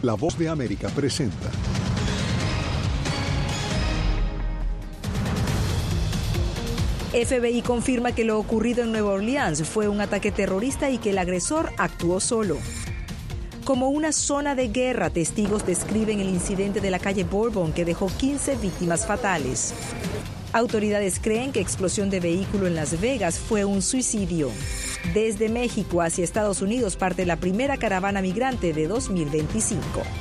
La Voz de América presenta. FBI confirma que lo ocurrido en Nueva Orleans fue un ataque terrorista y que el agresor actuó solo. Como una zona de guerra, testigos describen el incidente de la calle Bourbon que dejó 15 víctimas fatales. Autoridades creen que explosión de vehículo en Las Vegas fue un suicidio. Desde México hacia Estados Unidos parte la primera caravana migrante de 2025.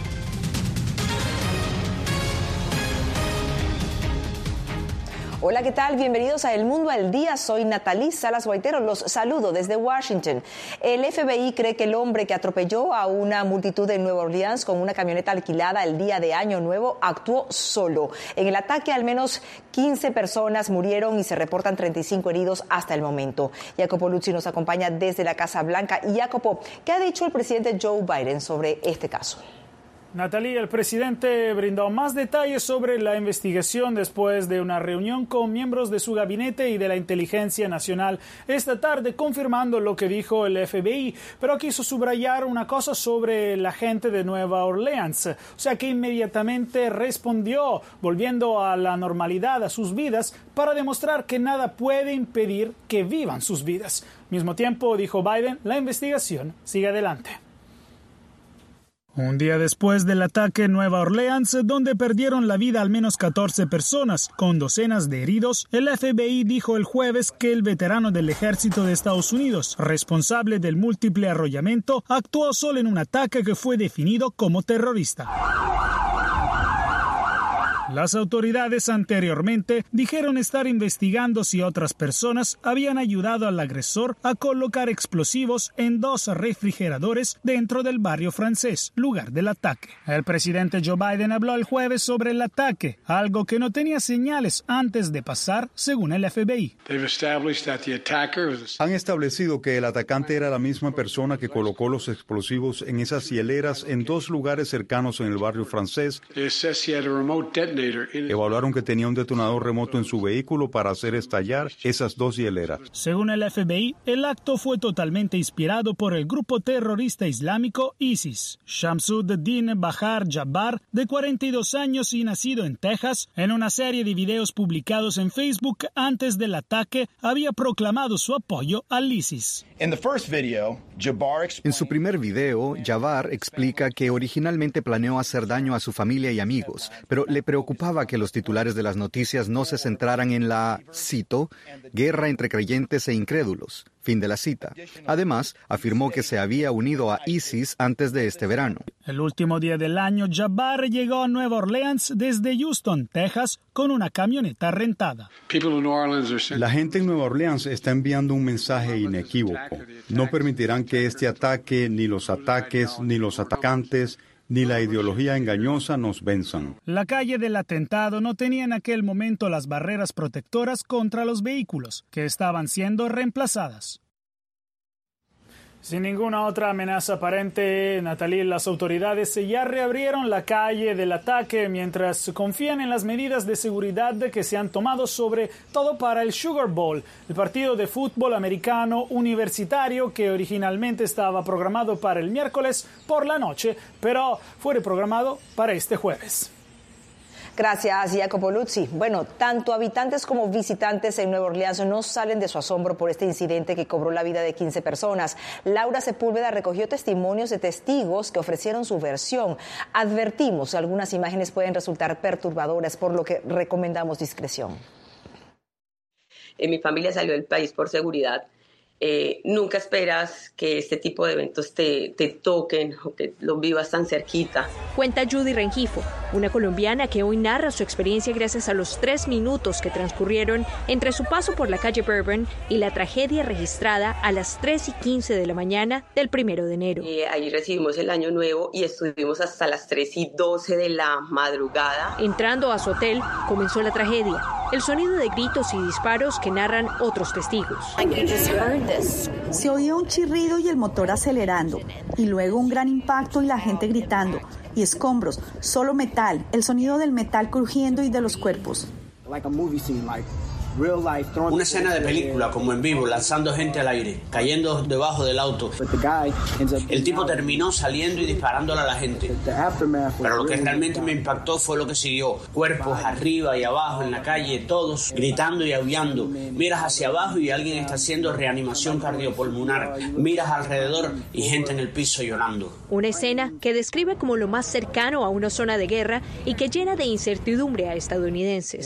Hola, ¿qué tal? Bienvenidos a El Mundo al Día. Soy Natalí Salas Guaitero. Los saludo desde Washington. El FBI cree que el hombre que atropelló a una multitud en Nueva Orleans con una camioneta alquilada el día de Año Nuevo actuó solo. En el ataque, al menos 15 personas murieron y se reportan 35 heridos hasta el momento. Jacopo Luzzi nos acompaña desde la Casa Blanca. Y Jacopo, ¿qué ha dicho el presidente Joe Biden sobre este caso? Natalie, el presidente brindó más detalles sobre la investigación después de una reunión con miembros de su gabinete y de la Inteligencia Nacional esta tarde, confirmando lo que dijo el FBI, pero quiso subrayar una cosa sobre la gente de Nueva Orleans, o sea que inmediatamente respondió, volviendo a la normalidad, a sus vidas, para demostrar que nada puede impedir que vivan sus vidas. Al mismo tiempo, dijo Biden, la investigación sigue adelante. Un día después del ataque en Nueva Orleans, donde perdieron la vida al menos 14 personas, con docenas de heridos, el FBI dijo el jueves que el veterano del Ejército de Estados Unidos, responsable del múltiple arrollamiento, actuó solo en un ataque que fue definido como terrorista. Las autoridades anteriormente dijeron estar investigando si otras personas habían ayudado al agresor a colocar explosivos en 2 refrigeradores dentro del barrio francés, lugar del ataque. El presidente Joe Biden habló el jueves sobre el ataque, algo que no tenía señales antes de pasar, según el FBI. Han establecido que el atacante era la misma persona que colocó los explosivos en esas hieleras en 2 lugares cercanos en el barrio francés. Evaluaron que tenía un detonador remoto en su vehículo para hacer estallar esas 2 hieleras. Según el FBI, el acto fue totalmente inspirado por el grupo terrorista islámico ISIS. Shamsuddin Bahar Jabbar, de 42 años y nacido en Texas, en una serie de videos publicados en Facebook antes del ataque, había proclamado su apoyo al ISIS. En su primer video, Jabbar explica que originalmente planeó hacer daño a su familia y amigos, pero le preocupaba que los titulares de las noticias no se centraran en la, cito, guerra entre creyentes e incrédulos, fin de la cita. Además, afirmó que se había unido a ISIS antes de este verano. El último día del año, Jabbar llegó a Nueva Orleans desde Houston, Texas, con una camioneta rentada. La gente en Nueva Orleans está enviando un mensaje inequívoco. No permitirán que este ataque, ni los ataques, ni los atacantes, ni la ideología engañosa nos venzan. La calle del atentado no tenía en aquel momento las barreras protectoras contra los vehículos, que estaban siendo reemplazadas. Sin ninguna otra amenaza aparente, Natalie, las autoridades ya reabrieron la calle del ataque mientras confían en las medidas de seguridad que se han tomado, sobre todo para el Sugar Bowl, el partido de fútbol americano universitario que originalmente estaba programado para el miércoles por la noche, pero fue reprogramado para este jueves. Gracias, Jacopo Luzzi. Bueno, tanto habitantes como visitantes en Nueva Orleans no salen de su asombro por este incidente que cobró la vida de 15 personas. Laura Sepúlveda recogió testimonios de testigos que ofrecieron su versión. Advertimos, algunas imágenes pueden resultar perturbadoras, por lo que recomendamos discreción. Mi familia salió del país por seguridad. Nunca esperas que este tipo de eventos te toquen o que los vivas tan cerquita. Cuenta Judy Rengifo, una colombiana que hoy narra su experiencia gracias a los 3 minutos que transcurrieron entre su paso por la calle Bourbon y la tragedia registrada a las 3:15 de la mañana del 1 de enero. Ahí recibimos el Año Nuevo y estuvimos hasta las 3:12 de la madrugada. Entrando a su hotel, comenzó la tragedia. El sonido de gritos y disparos que narran otros testigos. Se oía un chirrido y el motor acelerando, y luego un gran impacto y la gente gritando, y escombros, solo metal, el sonido del metal crujiendo y de los cuerpos. Una escena de película, como en vivo, lanzando gente al aire, cayendo debajo del auto. El tipo terminó saliendo y disparándole a la gente. Pero lo que realmente me impactó fue lo que siguió. Cuerpos arriba y abajo en la calle, todos gritando y aullando. Miras hacia abajo y alguien está haciendo reanimación cardiopulmonar. Miras alrededor y gente en el piso llorando. Una escena que describe como lo más cercano a una zona de guerra y que llena de incertidumbre a estadounidenses.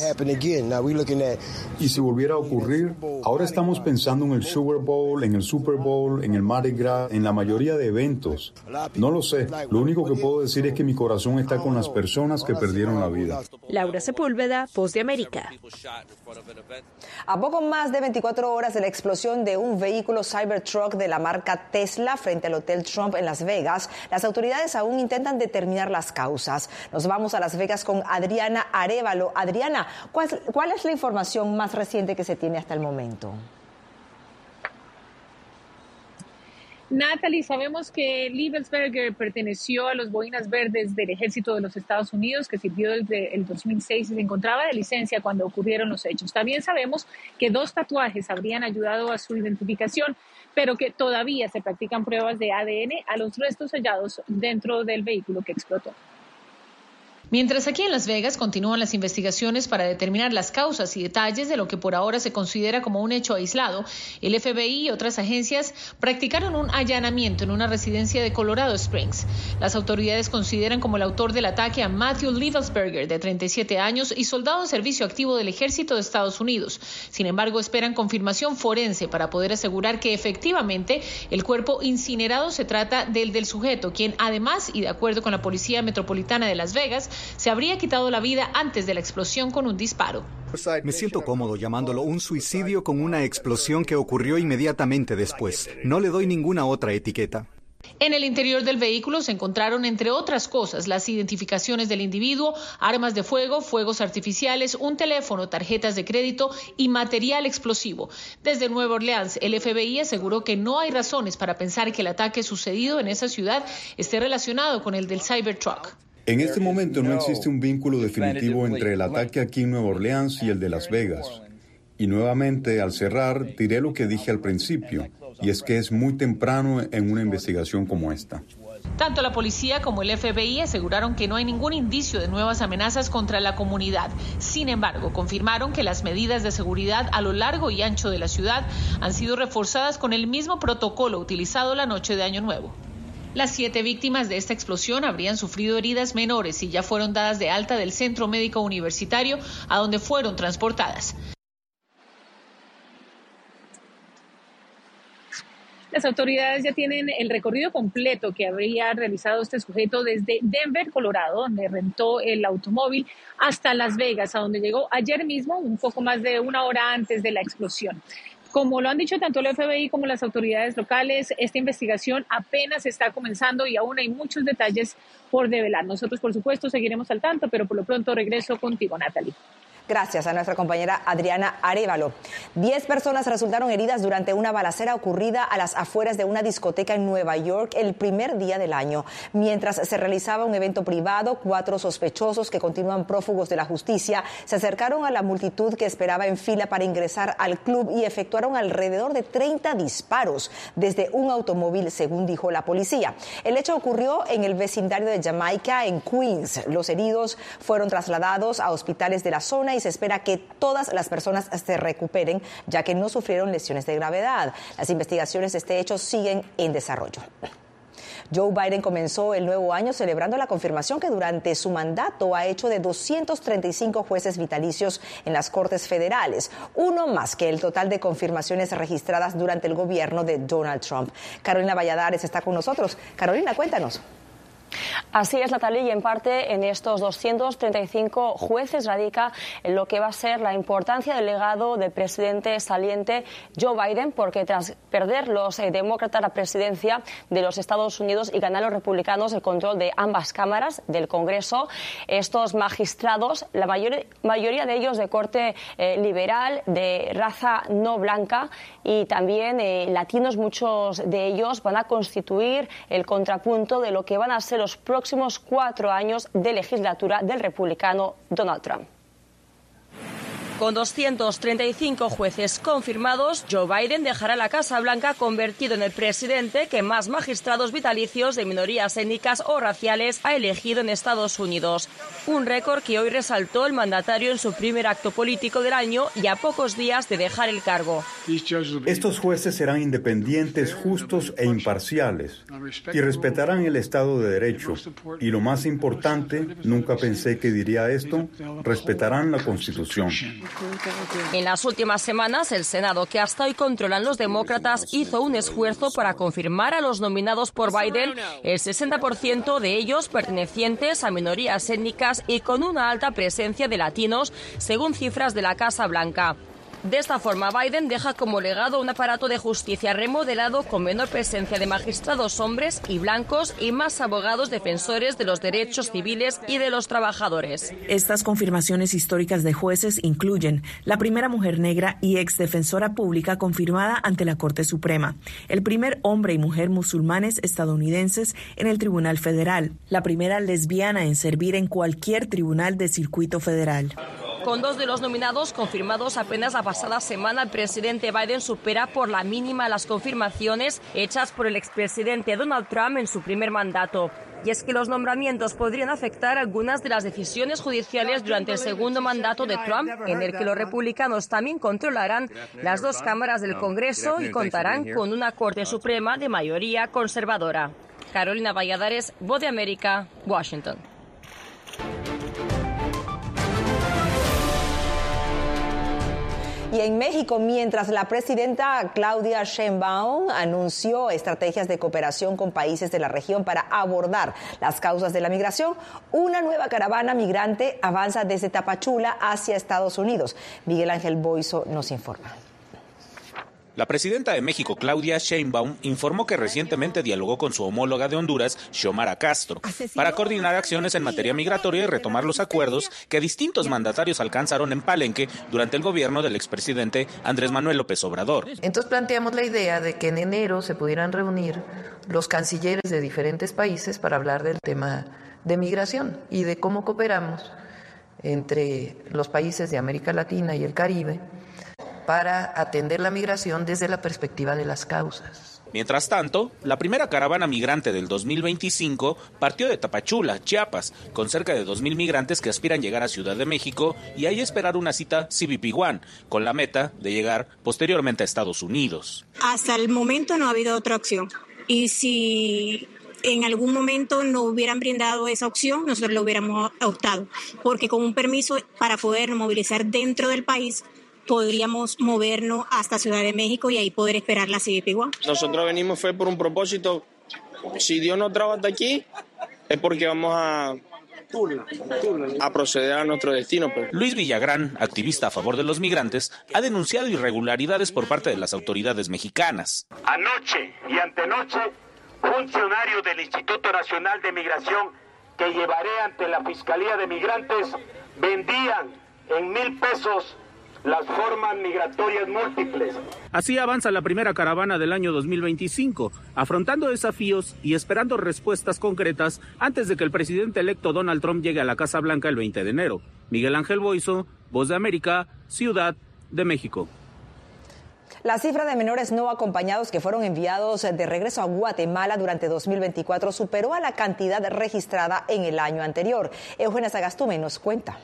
Y si volviera a ocurrir, ahora estamos pensando en el Sugar Bowl, en el Super Bowl, en el Mardi Gras, en la mayoría de eventos. No lo sé. Lo único que puedo decir es que mi corazón está con las personas que perdieron la vida. Laura Sepúlveda, Voz de América. A poco más de 24 horas de la explosión de un vehículo Cybertruck de la marca Tesla frente al Hotel Trump en Las Vegas, las autoridades aún intentan determinar las causas. Nos vamos a Las Vegas con Adriana Arévalo. Adriana, ¿cuál es la información más reciente que se tiene hasta el momento? Natalie, sabemos que Liebelsberger perteneció a los Boinas Verdes del Ejército de los Estados Unidos, que sirvió desde el 2006 y se encontraba de licencia cuando ocurrieron los hechos. También sabemos que 2 tatuajes habrían ayudado a su identificación, pero que todavía se practican pruebas de ADN a los restos hallados dentro del vehículo que explotó. Mientras aquí en Las Vegas continúan las investigaciones para determinar las causas y detalles de lo que por ahora se considera como un hecho aislado, el FBI y otras agencias practicaron un allanamiento en una residencia de Colorado Springs. Las autoridades consideran como el autor del ataque a Matthew Liebelsberger, de 37 años y soldado en servicio activo del Ejército de Estados Unidos. Sin embargo, esperan confirmación forense para poder asegurar que efectivamente el cuerpo incinerado se trata del sujeto, quien además, y de acuerdo con la Policía Metropolitana de Las Vegas, se habría quitado la vida antes de la explosión con un disparo. Me siento cómodo llamándolo un suicidio con una explosión que ocurrió inmediatamente después. No le doy ninguna otra etiqueta. En el interior del vehículo se encontraron, entre otras cosas, las identificaciones del individuo, armas de fuego, fuegos artificiales, un teléfono, tarjetas de crédito y material explosivo. Desde Nueva Orleans, el FBI aseguró que no hay razones para pensar que el ataque sucedido en esa ciudad esté relacionado con el del Cybertruck. En este momento no existe un vínculo definitivo entre el ataque aquí en Nueva Orleans y el de Las Vegas. Y nuevamente, al cerrar, diré lo que dije al principio, y es que es muy temprano en una investigación como esta. Tanto la policía como el FBI aseguraron que no hay ningún indicio de nuevas amenazas contra la comunidad. Sin embargo, confirmaron que las medidas de seguridad a lo largo y ancho de la ciudad han sido reforzadas con el mismo protocolo utilizado la noche de Año Nuevo. Las 7 víctimas de esta explosión habrían sufrido heridas menores y ya fueron dadas de alta del Centro Médico Universitario, a donde fueron transportadas. Las autoridades ya tienen el recorrido completo que habría realizado este sujeto desde Denver, Colorado, donde rentó el automóvil, hasta Las Vegas, a donde llegó ayer mismo, un poco más de 1 hora antes de la explosión. Como lo han dicho tanto el FBI como las autoridades locales, esta investigación apenas está comenzando y aún hay muchos detalles por develar. Nosotros, por supuesto, seguiremos al tanto, pero por lo pronto regreso contigo, Natalie. Gracias a nuestra compañera Adriana Arévalo. 10 personas resultaron heridas durante una balacera ocurrida a las afueras de una discoteca en Nueva York el primer día del año. Mientras se realizaba un evento privado, 4 sospechosos que continúan prófugos de la justicia se acercaron a la multitud que esperaba en fila para ingresar al club y efectuaron alrededor de 30 disparos desde un automóvil, según dijo la policía. El hecho ocurrió en el vecindario de Jamaica, en Queens. Los heridos fueron trasladados a hospitales de la zona y se espera que todas las personas se recuperen, ya que no sufrieron lesiones de gravedad. Las investigaciones de este hecho siguen en desarrollo. Joe Biden comenzó el nuevo año celebrando la confirmación que durante su mandato ha hecho de 235 jueces vitalicios en las Cortes Federales, uno más que el total de confirmaciones registradas durante el gobierno de Donald Trump. Carolina Valladares está con nosotros. Carolina, cuéntanos. Así es, Natalie, y en parte en estos 235 jueces radica en lo que va a ser la importancia del legado del presidente saliente Joe Biden, porque tras perder los demócratas la presidencia de los Estados Unidos y ganar los republicanos el control de ambas cámaras del Congreso, estos magistrados, la mayoría de ellos de corte liberal, de raza no blanca y también latinos, muchos de ellos van a constituir el contrapunto de lo que van a ser los próximos 4 años de legislatura del republicano Donald Trump. Con 235 jueces confirmados, Joe Biden dejará la Casa Blanca convertido en el presidente que más magistrados vitalicios de minorías étnicas o raciales ha elegido en Estados Unidos. Un récord que hoy resaltó el mandatario en su primer acto político del año y a pocos días de dejar el cargo. Estos jueces serán independientes, justos e imparciales y respetarán el Estado de Derecho. Y lo más importante, nunca pensé que diría esto, respetarán la Constitución. En las últimas semanas, el Senado, que hasta hoy controlan los demócratas, hizo un esfuerzo para confirmar a los nominados por Biden, el 60% de ellos pertenecientes a minorías étnicas y con una alta presencia de latinos, según cifras de la Casa Blanca. De esta forma, Biden deja como legado un aparato de justicia remodelado con menor presencia de magistrados hombres y blancos y más abogados defensores de los derechos civiles y de los trabajadores. Estas confirmaciones históricas de jueces incluyen la primera mujer negra y exdefensora pública confirmada ante la Corte Suprema, el primer hombre y mujer musulmanes estadounidenses en el Tribunal Federal, la primera lesbiana en servir en cualquier tribunal de circuito federal. Con 2 de los nominados confirmados apenas la pasada semana, el presidente Biden supera por la mínima las confirmaciones hechas por el expresidente Donald Trump en su primer mandato. Y es que los nombramientos podrían afectar algunas de las decisiones judiciales durante el segundo mandato de Trump, en el que los republicanos también controlarán las 2 cámaras del Congreso y contarán con una Corte Suprema de mayoría conservadora. Carolina Valladares, Voz de América, Washington. Y en México, mientras la presidenta Claudia Sheinbaum anunció estrategias de cooperación con países de la región para abordar las causas de la migración, una nueva caravana migrante avanza desde Tapachula hacia Estados Unidos. Miguel Ángel Boiso nos informa. La presidenta de México, Claudia Sheinbaum, informó que recientemente dialogó con su homóloga de Honduras, Xiomara Castro, para coordinar acciones en materia migratoria y retomar los acuerdos que distintos mandatarios alcanzaron en Palenque durante el gobierno del expresidente Andrés Manuel López Obrador. Entonces planteamos la idea de que en enero se pudieran reunir los cancilleres de diferentes países para hablar del tema de migración y de cómo cooperamos entre los países de América Latina y el Caribe para atender la migración desde la perspectiva de las causas. Mientras tanto, la primera caravana migrante del 2025 partió de Tapachula, Chiapas, con cerca de 2,000 migrantes que aspiran llegar a Ciudad de México y ahí esperar una cita CBP-1, con la meta de llegar posteriormente a Estados Unidos. Hasta el momento no ha habido otra opción. Y si en algún momento no hubieran brindado esa opción, nosotros lo hubiéramos optado, porque con un permiso para poder movilizar dentro del país, podríamos movernos hasta Ciudad de México y ahí poder esperar la CBP-1. Nosotros venimos fue por un propósito. Si Dios nos trajo hasta aquí, es porque vamos a proceder a nuestro destino. Pues. Luis Villagrán, activista a favor de los migrantes, ha denunciado irregularidades por parte de las autoridades mexicanas. Anoche y antenoche, funcionarios del Instituto Nacional de Migración que llevaré ante la Fiscalía de Migrantes vendían en 1,000 pesos las formas migratorias múltiples. Así avanza la primera caravana del año 2025, afrontando desafíos y esperando respuestas concretas antes de que el presidente electo Donald Trump llegue a la Casa Blanca el 20 de enero. Miguel Ángel Boiso, Voz de América, Ciudad de México. La cifra de menores no acompañados que fueron enviados de regreso a Guatemala durante 2024 superó a la cantidad registrada en el año anterior. Eugenia Sagastume nos cuenta.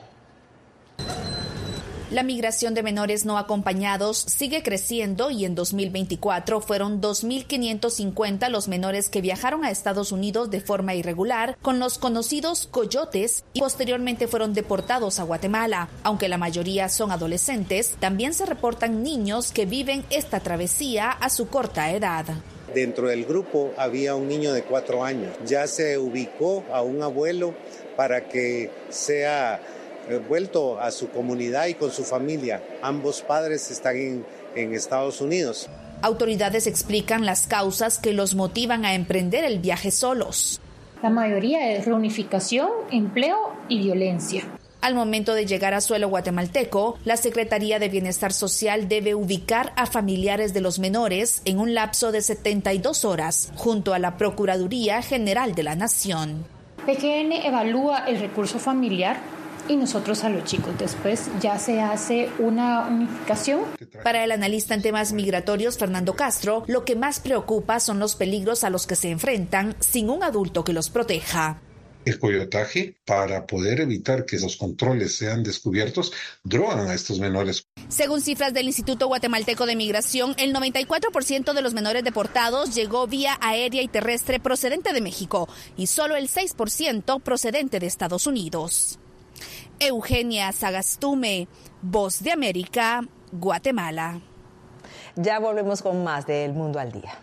La migración de menores no acompañados sigue creciendo y en 2024 fueron 2.550 los menores que viajaron a Estados Unidos de forma irregular con los conocidos coyotes y posteriormente fueron deportados a Guatemala. Aunque la mayoría son adolescentes, también se reportan niños que viven esta travesía a su corta edad. Dentro del grupo había un niño de 4 años. Ya se ubicó a un abuelo para que sea vuelto a su comunidad y con su familia. Ambos padres están en Estados Unidos. Autoridades explican las causas que los motivan a emprender el viaje solos. La mayoría es reunificación, empleo y violencia. Al momento de llegar a suelo guatemalteco, la Secretaría de Bienestar Social debe ubicar a familiares de los menores en un lapso de 72 horas, junto a la Procuraduría General de la Nación. PGN evalúa el recurso familiar y nosotros a los chicos. Después ya se hace una unificación. Para el analista en temas migratorios Fernando Castro, lo que más preocupa son los peligros a los que se enfrentan sin un adulto que los proteja. El coyotaje, para poder evitar que esos controles sean descubiertos, drogan a estos menores. Según cifras del Instituto Guatemalteco de Migración, el 94% de los menores deportados llegó vía aérea y terrestre procedente de México y solo el 6% procedente de Estados Unidos. Eugenia Sagastume, Voz de América, Guatemala. Ya volvemos con más de El Mundo al Día.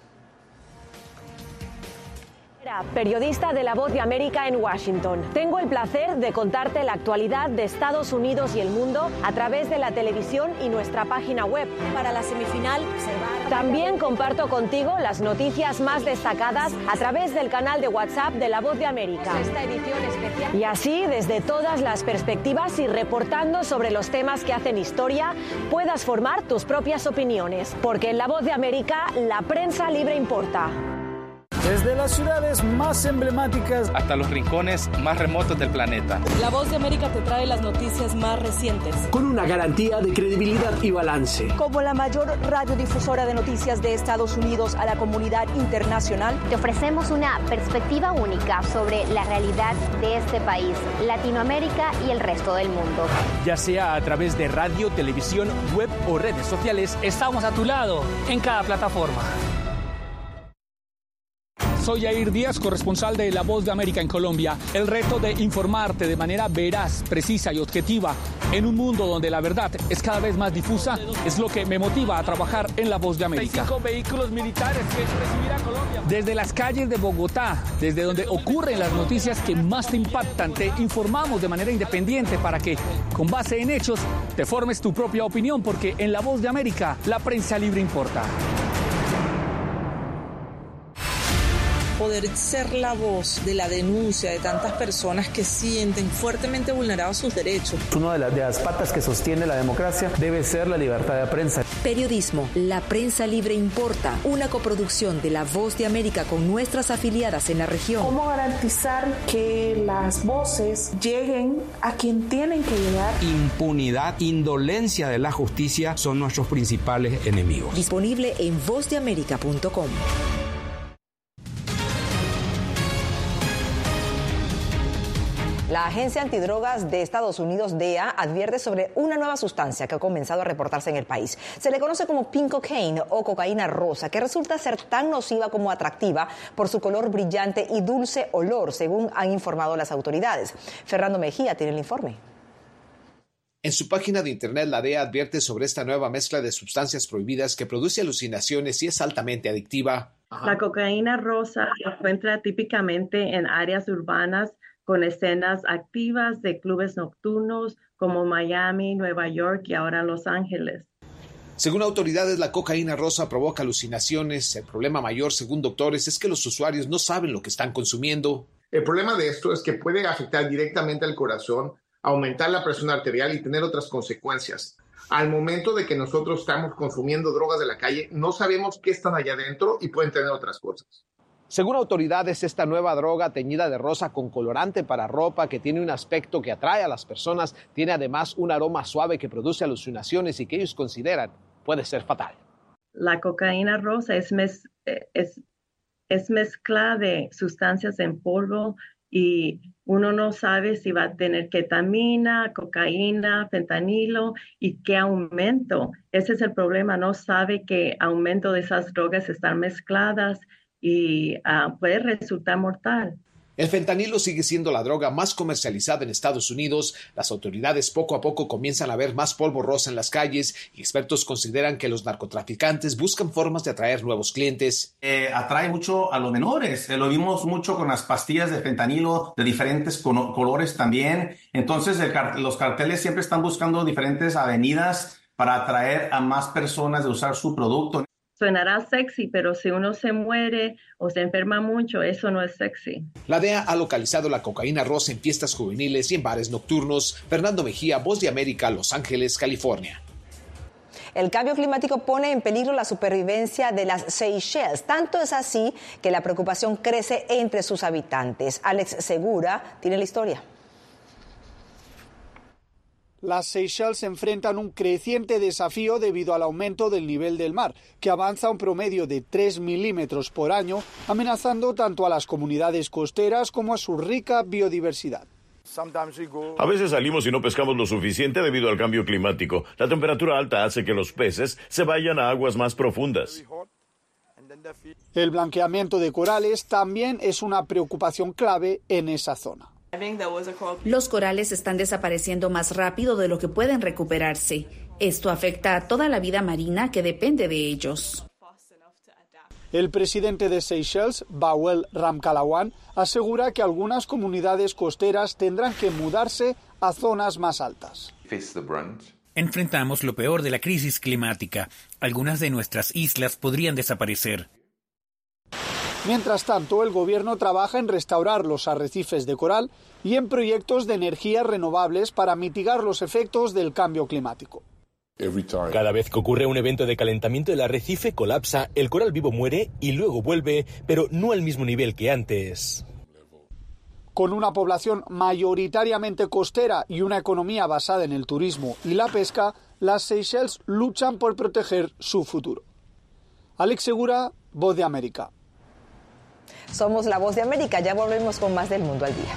Periodista de La Voz de América en Washington. Tengo el placer de contarte la actualidad de Estados Unidos y el mundo a través de la televisión y nuestra página web. Para la semifinal, también comparto contigo las noticias más destacadas a través del canal de WhatsApp de La Voz de América. Esta edición especial. Y así, desde todas las perspectivas y reportando sobre los temas que hacen historia, puedas formar tus propias opiniones. Porque en La Voz de América, la prensa libre importa. Desde las ciudades más emblemáticas hasta los rincones más remotos del planeta. La Voz de América te trae las noticias más recientes. Con una garantía de credibilidad y balance. Como la mayor radiodifusora de noticias de Estados Unidos a la comunidad internacional, te ofrecemos una perspectiva única sobre la realidad de este país, Latinoamérica y el resto del mundo. Ya sea a través de radio, televisión, web o redes sociales, estamos a tu lado en cada plataforma. Soy Yair Díaz, corresponsal de La Voz de América en Colombia. El reto de informarte de manera veraz, precisa y objetiva en un mundo donde la verdad es cada vez más difusa es lo que me motiva a trabajar en La Voz de América. 5 vehículos militares que recibirá Colombia. Desde las calles de Bogotá, desde donde ocurren las noticias que más te impactan, te informamos de manera independiente para que, con base en hechos, te formes tu propia opinión, porque en La Voz de América la prensa libre importa. Poder ser la voz de la denuncia de tantas personas que sienten fuertemente vulnerados sus derechos. Una de las patas que sostiene la democracia debe ser la libertad de prensa. Periodismo, la prensa libre importa, una coproducción de La Voz de América con nuestras afiliadas en la región. ¿Cómo garantizar que las voces lleguen a quien tienen que llegar? Impunidad, indolencia de la justicia son nuestros principales enemigos. Disponible en vozdeamerica.com. La Agencia Antidrogas de Estados Unidos, DEA, advierte sobre una nueva sustancia que ha comenzado a reportarse en el país. Se le conoce como pink cocaine o cocaína rosa, que resulta ser tan nociva como atractiva por su color brillante y dulce olor, según han informado las autoridades. Fernando Mejía tiene el informe. En su página de internet, la DEA advierte sobre esta nueva mezcla de sustancias prohibidas que produce alucinaciones y es altamente adictiva. La cocaína rosa se encuentra típicamente en áreas urbanas con escenas activas de clubes nocturnos como Miami, Nueva York y ahora Los Ángeles. Según autoridades, la cocaína rosa provoca alucinaciones. El problema mayor, según doctores, es que los usuarios no saben lo que están consumiendo. El problema de esto es que puede afectar directamente al corazón, aumentar la presión arterial y tener otras consecuencias. Al momento de que nosotros estamos consumiendo drogas de la calle, no sabemos qué están allá adentro y pueden tener otras cosas. Según autoridades, esta nueva droga teñida de rosa con colorante para ropa que tiene un aspecto que atrae a las personas, tiene además un aroma suave que produce alucinaciones y que ellos consideran puede ser fatal. La cocaína rosa es mezcla de sustancias en polvo y uno no sabe si va a tener ketamina, cocaína, fentanilo y qué aumento. Ese es el problema, no sabe qué aumento de esas drogas están mezcladas y puede resultar mortal. El fentanilo sigue siendo la droga más comercializada en Estados Unidos. Las autoridades poco a poco comienzan a ver más polvo rosa en las calles y expertos consideran que los narcotraficantes buscan formas de atraer nuevos clientes. Atrae mucho a los menores. Lo vimos mucho con las pastillas de fentanilo de diferentes colores también. Entonces los carteles siempre están buscando diferentes avenidas para atraer a más personas de usar su producto. Suenará sexy, pero si uno se muere o se enferma mucho, eso no es sexy. La DEA ha localizado la cocaína rosa en fiestas juveniles y en bares nocturnos. Fernando Mejía, Voz de América, Los Ángeles, California. El cambio climático pone en peligro la supervivencia de las Seychelles. Tanto es así que la preocupación crece entre sus habitantes. Alex Segura tiene la historia. Las Seychelles enfrentan un creciente desafío debido al aumento del nivel del mar, que avanza a un promedio de 3 milímetros por año, amenazando tanto a las comunidades costeras como a su rica biodiversidad. A veces salimos y no pescamos lo suficiente debido al cambio climático. La temperatura alta hace que los peces se vayan a aguas más profundas. El blanqueamiento de corales también es una preocupación clave en esa zona. Los corales están desapareciendo más rápido de lo que pueden recuperarse. Esto afecta a toda la vida marina que depende de ellos. El presidente de Seychelles, Bawel Ramkalawan, asegura que algunas comunidades costeras tendrán que mudarse a zonas más altas. Enfrentamos lo peor de la crisis climática. Algunas de nuestras islas podrían desaparecer. Mientras tanto, el gobierno trabaja en restaurar los arrecifes de coral y en proyectos de energías renovables para mitigar los efectos del cambio climático. Cada vez que ocurre un evento de calentamiento, el arrecife colapsa, el coral vivo muere y luego vuelve, pero no al mismo nivel que antes. Con una población mayoritariamente costera y una economía basada en el turismo y la pesca, las Seychelles luchan por proteger su futuro. Alex Segura, Voz de América. Somos La Voz de América, ya volvemos con más del Mundo al Día.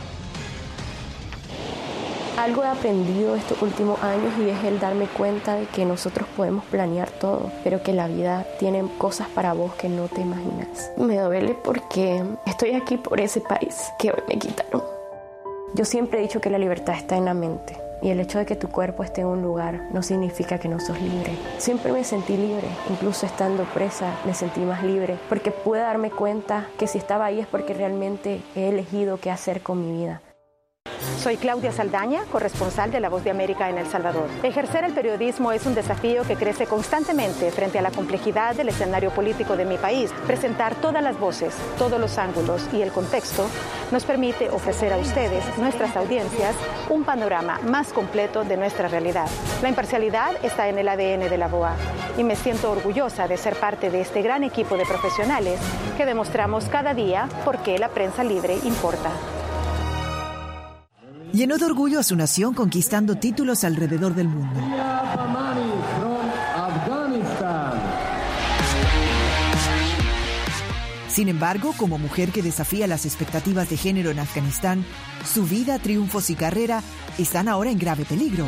Algo he aprendido estos últimos años y es el darme cuenta de que nosotros podemos planear todo, pero que la vida tiene cosas para vos que no te imaginas. Me duele porque estoy aquí por ese país que hoy me quitaron. Yo siempre he dicho que la libertad está en la mente. Y el hecho de que tu cuerpo esté en un lugar no significa que no sos libre. Siempre me sentí libre, incluso estando presa me sentí más libre, porque pude darme cuenta que si estaba ahí es porque realmente he elegido qué hacer con mi vida. Soy Claudia Saldaña, corresponsal de La Voz de América en El Salvador. Ejercer el periodismo es un desafío que crece constantemente frente a la complejidad del escenario político de mi país. Presentar todas las voces, todos los ángulos y el contexto nos permite ofrecer a ustedes, nuestras audiencias, un panorama más completo de nuestra realidad. La imparcialidad está en el ADN de la VOA y me siento orgullosa de ser parte de este gran equipo de profesionales que demostramos cada día por qué la prensa libre importa. Llenó de orgullo a su nación conquistando títulos alrededor del mundo. Sin embargo, como mujer que desafía las expectativas de género en Afganistán, su vida, triunfos y carrera están ahora en grave peligro.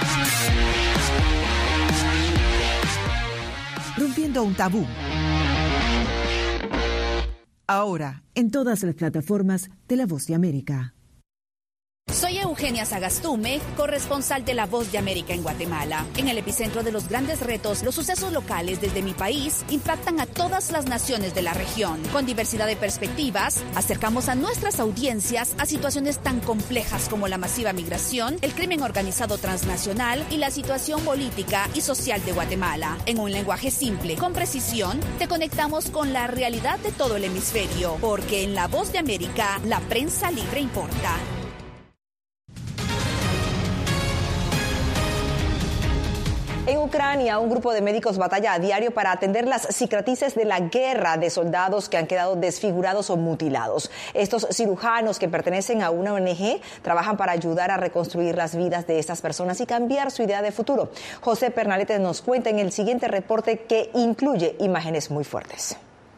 Rompiendo un tabú. Ahora, en todas las plataformas de La Voz de América. Soy Eugenia Sagastume, corresponsal de La Voz de América en Guatemala. En el epicentro de los grandes retos, los sucesos locales desde mi país impactan a todas las naciones de la región. Con diversidad de perspectivas, acercamos a nuestras audiencias a situaciones tan complejas como la masiva migración, el crimen organizado transnacional y la situación política y social de Guatemala. En un lenguaje simple, con precisión, te conectamos con la realidad de todo el hemisferio, porque en La Voz de América, la prensa libre importa. En Ucrania, un grupo de médicos batalla a diario para atender las cicatrices de la guerra de soldados que han quedado desfigurados o mutilados. Estos cirujanos que pertenecen a una ONG trabajan para ayudar a reconstruir las vidas de estas personas y cambiar su idea de futuro. José Pernalete nos cuenta en el siguiente reporte que incluye imágenes muy fuertes.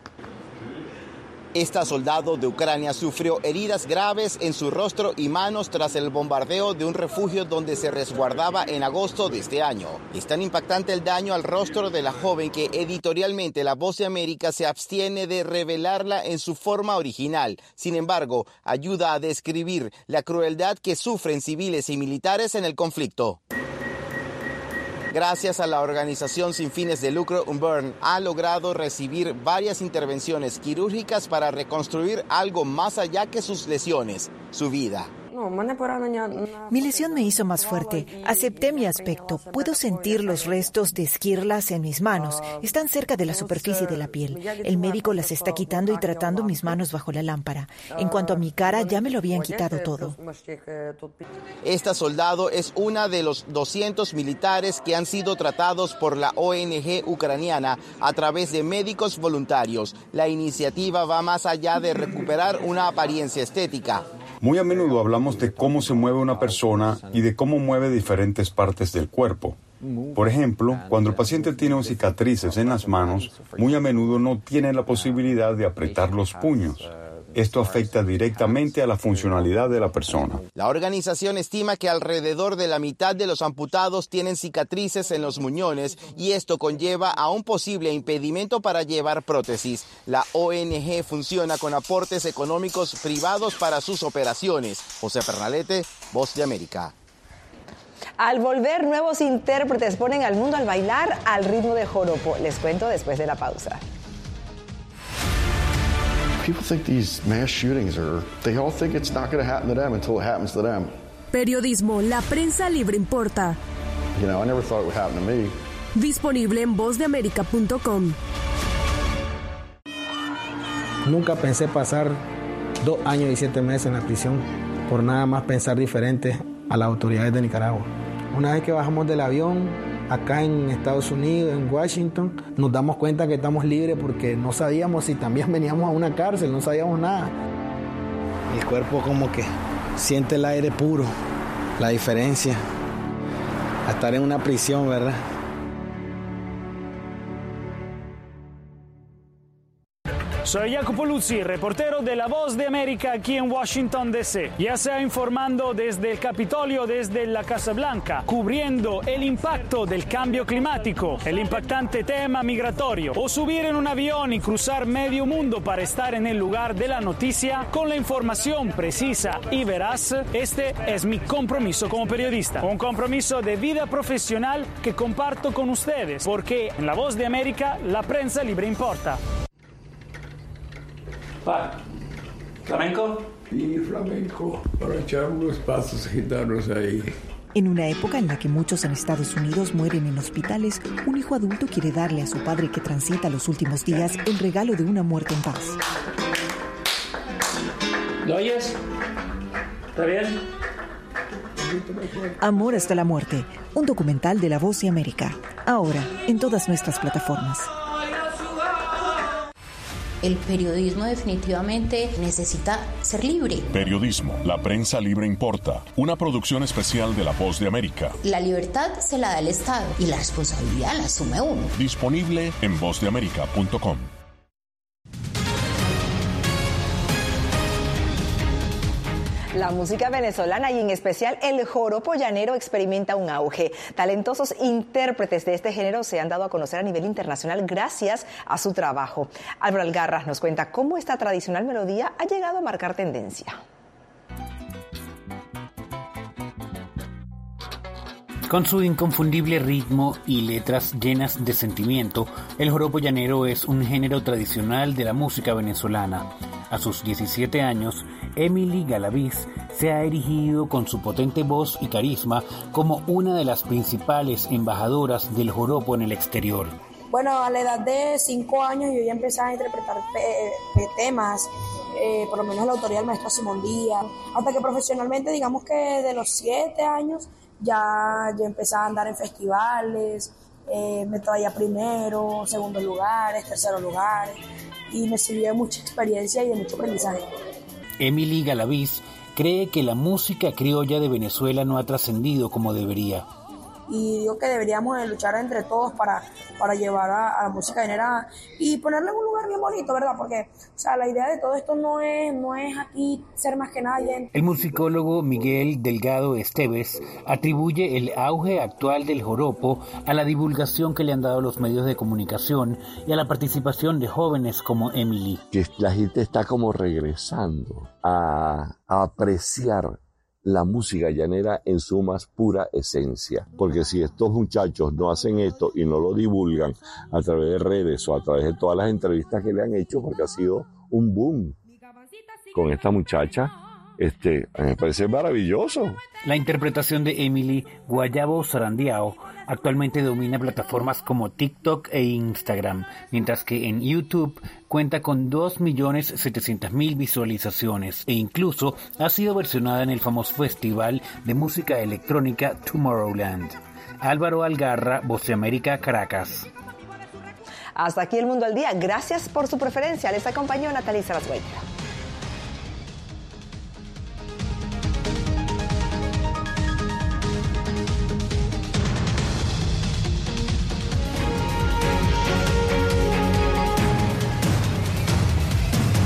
Esta soldado de Ucrania sufrió heridas graves en su rostro y manos tras el bombardeo de un refugio donde se resguardaba en agosto de este año. Es tan impactante el daño al rostro de la joven que editorialmente La Voz de América se abstiene de revelarla en su forma original. Sin embargo, ayuda a describir la crueldad que sufren civiles y militares en el conflicto. Gracias a la organización sin fines de lucro Unburn, ha logrado recibir varias intervenciones quirúrgicas para reconstruir algo más allá que sus lesiones, su vida. Mi lesión me hizo más fuerte. Acepté mi aspecto. Puedo sentir los restos de esquirlas en mis manos. Están cerca de la superficie de la piel. El médico las está quitando y tratando mis manos bajo la lámpara. En cuanto a mi cara, ya me lo habían quitado todo. Esta soldado es una de los 200 militares que han sido tratados por la ONG ucraniana a través de médicos voluntarios. La iniciativa va más allá de recuperar una apariencia estética. Muy a menudo hablamos de cómo se mueve una persona y de cómo mueve diferentes partes del cuerpo. Por ejemplo, cuando el paciente tiene cicatrices en las manos, muy a menudo no tiene la posibilidad de apretar los puños. Esto afecta directamente a la funcionalidad de la persona. La organización estima que alrededor de la mitad de los amputados tienen cicatrices en los muñones y esto conlleva a un posible impedimento para llevar prótesis. La ONG funciona con aportes económicos privados para sus operaciones. José Pernalete, Voz de América. Al volver, nuevos intérpretes ponen al mundo al bailar al ritmo de joropo. Les cuento después de la pausa. People think these mass shootings they all think it's not going to happen to them until it happens to them. Periodismo, la prensa libre importa. You know, I never thought it would happen to me. Disponible en vozdeamerica.com. Nunca pensé pasar 2 años y 7 meses en la prisión por nada más pensar diferente a las autoridades de Nicaragua. Una vez que bajamos del avión, acá en Estados Unidos, en Washington, nos damos cuenta que estamos libres porque no sabíamos si también veníamos a una cárcel, no sabíamos nada. El cuerpo como que siente el aire puro, la diferencia a estar en una prisión, ¿verdad? Soy Jacopo Luzzi, reportero de La Voz de América aquí en Washington, D.C. Ya sea informando desde el Capitolio, desde la Casa Blanca, cubriendo el impacto del cambio climático, el impactante tema migratorio, o subir en un avión y cruzar medio mundo para estar en el lugar de la noticia con la información precisa y veraz, este es mi compromiso como periodista. Un compromiso de vida profesional que comparto con ustedes, porque en La Voz de América la prensa libre importa. ¿Flamenco? Sí, flamenco, para echar unos pasos gitanos ahí. En una época en la que muchos en Estados Unidos mueren en hospitales, un hijo adulto quiere darle a su padre que transita los últimos días el regalo de una muerte en paz. ¿Lo oyes? ¿Está bien? Amor hasta la muerte, un documental de La Voz de América. Ahora, en todas nuestras plataformas. El periodismo definitivamente necesita ser libre. Periodismo, la prensa libre importa. Una producción especial de La Voz de América. La libertad se la da el Estado y la responsabilidad la asume uno. Disponible en vozdeamerica.com. La música venezolana y en especial el joropo llanero experimenta un auge. Talentosos intérpretes de este género se han dado a conocer a nivel internacional gracias a su trabajo. Álvaro Algarra nos cuenta cómo esta tradicional melodía ha llegado a marcar tendencia. Con su inconfundible ritmo y letras llenas de sentimiento, el joropo llanero es un género tradicional de la música venezolana. A sus 17 años, Emily Galaviz se ha erigido con su potente voz y carisma como una de las principales embajadoras del joropo en el exterior. Bueno, a la edad de 5 años yo ya empecé a interpretar temas, por lo menos la autoría del maestro Simón Díaz, hasta que profesionalmente, digamos que de los 7 años, ya empecé a andar en festivales, me traía primero, segundos lugares, terceros lugares, y me sirvió de mucha experiencia y de mucho aprendizaje. Emily Galaviz cree que la música criolla de Venezuela no ha trascendido como debería. Y digo que deberíamos de luchar entre todos para llevar a la música llanera y ponerla en un lugar bien bonito, ¿verdad? Porque, o sea, la idea de todo esto no es aquí ser más que nadie. El musicólogo Miguel Delgado Esteves atribuye el auge actual del joropo a la divulgación que le han dado los medios de comunicación y a la participación de jóvenes como Emily. Que la gente está como regresando a apreciar la música llanera en su más pura esencia, porque si estos muchachos no hacen esto y no lo divulgan a través de redes o a través de todas las entrevistas que le han hecho, porque ha sido un boom con esta muchacha, me parece maravilloso. La interpretación de Emily Guayabo Sarandiao actualmente domina plataformas como TikTok e Instagram, mientras que en YouTube cuenta con 2.700.000 visualizaciones e incluso ha sido versionada en el famoso festival de música electrónica Tomorrowland. Álvaro Algarra, Voz de América, Caracas. Hasta aquí El Mundo al Día. Gracias por su preferencia. Les acompañó Natalia Salas Guaitero.